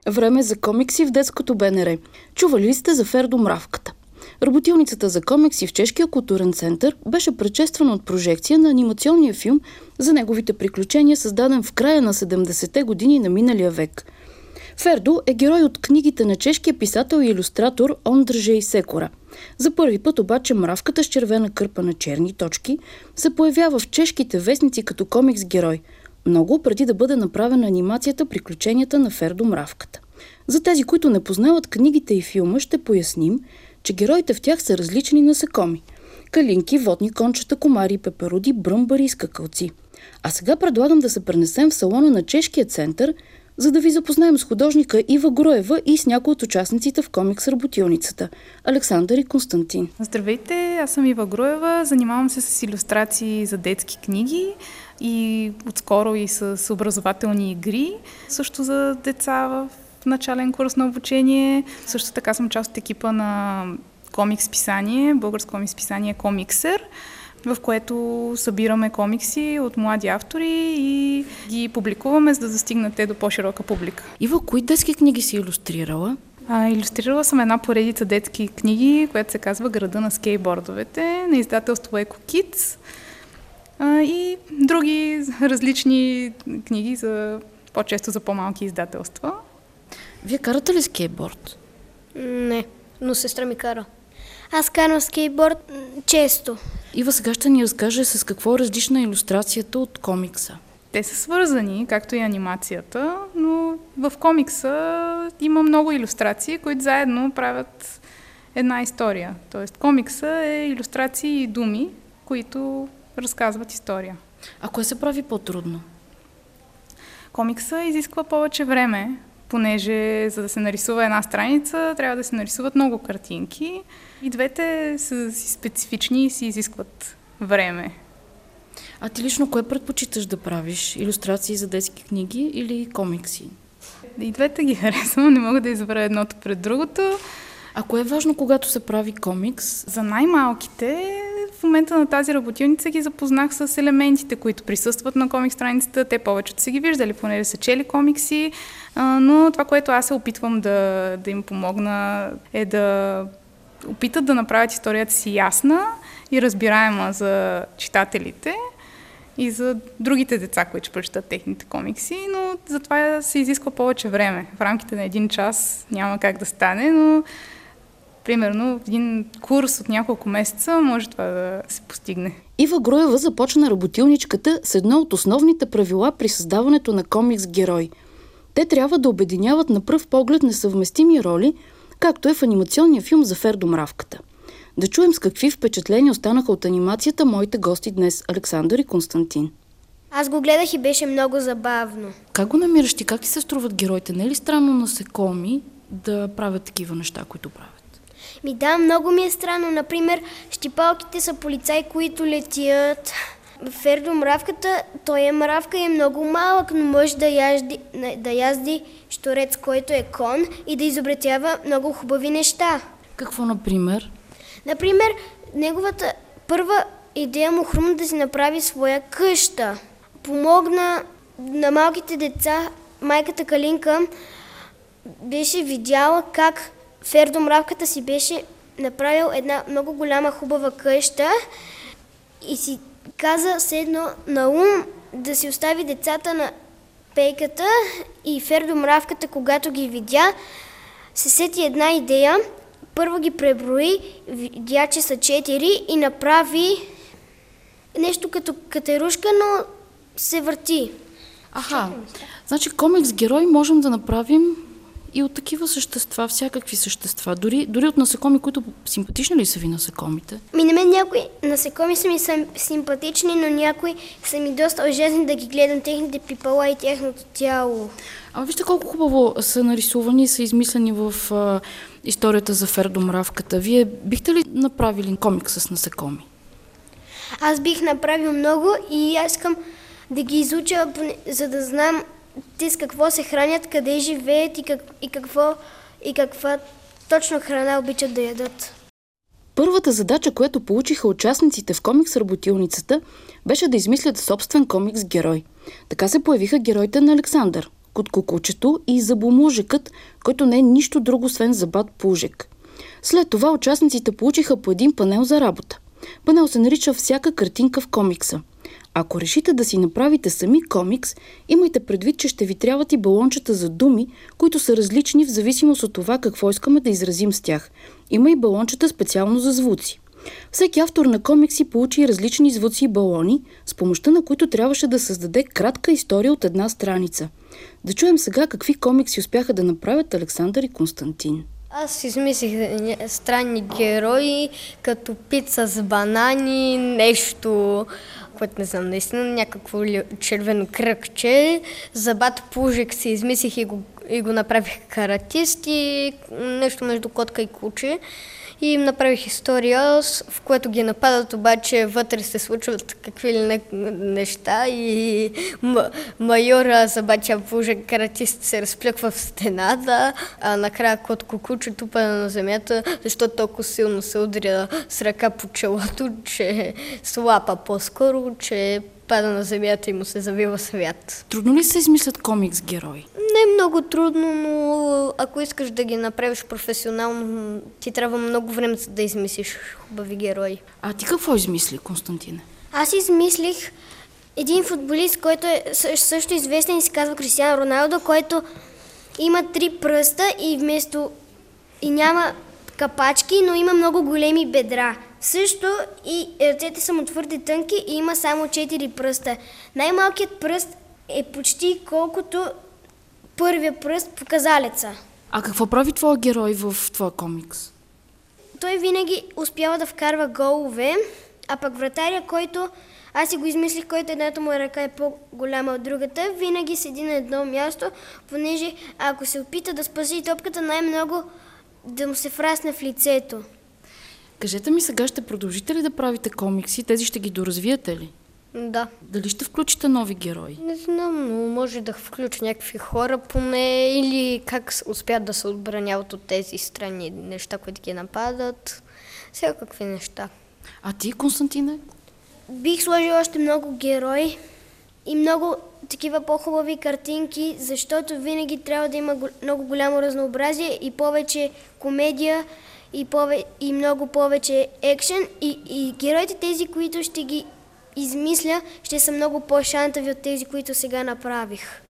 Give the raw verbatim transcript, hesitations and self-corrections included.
Време за комикси в детското БНР. Чували ли сте за Фердо Мравката? Работилницата за комикси в Чешкия културен център беше предшествана от прожекция на анимационния филм за неговите приключения, създаден в края на седемдесетте години на миналия век. Фердо е герой от книгите на чешкия писател и илюстратор Ондржей Секора. За първи път обаче мравката с червена кърпа на черни точки се появява в чешките вестници като комикс-герой, много преди да бъде направена анимацията Приключенията на Фердо Мравката. За тези, които не познават книгите и филма, ще поясним, че героите в тях са различни насекоми – калинки, водни кончета, комари, пеперуди, бръмбари и скакалци. А сега предлагам да се пренесем в салона на Чешкия център, за да ви запознаем с художника Ива Груева и с някои от участниците в комикс работилницата – Александър и Константин. Здравейте, аз съм Ива Груева, занимавам се с илюстрации за детски книги и отскоро и с образователни игри, също за деца в начален курс на обучение. Също така съм част от екипа на комикс писание, българско комикс писание Комиксер, в което събираме комикси от млади автори и ги публикуваме, за да достигнат те до по-широка публика. Ива, кои детски книги си илюстрирала? А, илюстрирала съм една поредица детски книги, която се казва Града на скейтбордовете, на издателство Eco Kids, а, и други различни книги, за по-често за по-малки издателства. Вие карате ли скейтборд? Не, но сестра ми кара. Аз карам скейтборд често. Ива сега ще ни разкаже с какво е различна илюстрацията от комикса. Те са свързани, както и анимацията, но в комикса има много илюстрации, които заедно правят една история. Тоест комикса е илюстрации и думи, които разказват история. А кое се прави по-трудно? Комикса изисква повече време, понеже за да се нарисува една страница, трябва да се нарисуват много картинки. И двете са си специфични и си изискват време. А ти лично кое предпочиташ да правиш? Илюстрации за детски книги или комикси? И двете ги харесвам, не мога да избера едното пред другото. А кое е важно, когато се прави комикс? За най-малките в момента на тази работилница ги запознах с елементите, които присъстват на комикс страницата. Те повечето са ги виждали, понеже са чели комикси, но това, което аз се опитвам да, да им помогна, е да опитат да направят историята си ясна и разбираема за читателите и за другите деца, които ще прочитат техните комикси, но за това се изисква повече време. В рамките на един час няма как да стане, но примерно един курс от няколко месеца може това да се постигне. Ива Груева започна работилничката с едно от основните правила при създаването на комикс-герой. Те трябва да обединяват на пръв поглед несъвместими роли, както е в анимационния филм за Фердо Мравката. Да чуем с какви впечатления останаха от анимацията моите гости днес, Александър и Константин. Аз го гледах и беше много забавно. Как го намираш ти? Как ти се струват героите? Не е ли странно насекоми да правят такива неща, които правят? Ми да, много ми е странно. Например, щипалките са полицаи, които летят. Фердо Мравката, той е мравка и е много малък, но може да язди, да язди щурец, който е кон, и да изобретява много хубави неща. Какво, например? Например, неговата първа идея му хрумна да си направи своя къща. Помогна на малките деца. Майката Калинка беше видяла как Фердо Мравката си беше направил една много голяма хубава къща и си каза седно на ум да си остави децата на пейката, и Фердо Мравката, когато ги видя, се сети една идея. Първо ги преброи, видя, че са четири, и направи нещо като катерушка, но се върти. Аха, значи комикс-герой можем да направим и от такива същества, всякакви същества, дори, дори от насекоми, които симпатични ли са ви насекомите? Ми на мен някои насекоми са ми симпатични, но някои са ми доста ужасни да ги гледам, техните пипала и тяхното тяло. А вижте колко хубаво са нарисувани и са измислени в а, историята за Фердо Мравката. Вие бихте ли направили комикс с насекоми? Аз бих направил много и аз искам да ги изуча, за да знам те с какво се хранят, къде живеят и, как, и, какво, и каква точно храна обичат да ядат. Първата задача, която получиха участниците в комикс работилницата, беше да измислят собствен комикс-герой. Така се появиха героите на Александър, Коткокучето и Зъбоможекът, който не е нищо друго, освен Забат Пужек. След това участниците получиха по един панел за работа. Панел се нарича "Всяка картинка в комикса". Ако решите да си направите сами комикс, имайте предвид, че ще ви трябват и балончета за думи, които са различни в зависимост от това какво искаме да изразим с тях. Има и балончета специално за звуци. Всеки автор на комикси получи различни звуци и балони, с помощта на които трябваше да създаде кратка история от една страница. Да чуем сега какви комикси успяха да направят Александър и Константин. Аз измислих странни герои, като пица с банани, нещо, което не знам, наистина някакво червено кръгче. Забат Пужик си измислих и го, и го направих каратист и нещо между котка и куче. И им направих история, в което ги нападат, обаче вътре се случват какви ли не неща и м- майора Забатя Пужек каратист се разплъква в стената, а накрая котко куче тупа на земята, защото толкова силно се удря с ръка по челото, че слапа по-скоро, че пада на земята и му се завива свят. Трудно ли се измислят комикс герои? Не е много трудно, но ако искаш да ги направиш професионално, ти трябва много време да измислиш хубави герои. А ти какво измисли, Константине? Аз измислих един футболист, който е също известен и се казва Кристиано Роналдо, който има три пръста и вместо и няма капачки, но има много големи бедра. Също и ръцете са му твърде тънки и има само четири пръста. Най-малкият пръст е почти колкото първия пръст показалеца. А какво прави твоя герой в твоя комикс? Той винаги успява да вкарва голове, а пък вратаря, който аз си го измислих, който едната му ръка е по-голяма от другата, винаги седи на едно място, понеже ако се опита да спаси топката, най-много да му се фрасне в лицето. Кажете ми, сега ще продължите ли да правите комикси? Тези ще ги доразвиете ли? Да. Дали ще включите нови герои? Не знам, но може да включа някакви хора поне или как успят да се отбраняват от тези странни неща, които ги нападат. Всякакви неща. А ти, Константине? Бих сложил още много герои и много такива по-хубави картинки, защото винаги трябва да има много голямо разнообразие и повече комедия и, пове... и много повече екшен. И, и героите, тези, които ще ги измисля, ще са много по-шантави от тези, които сега направих.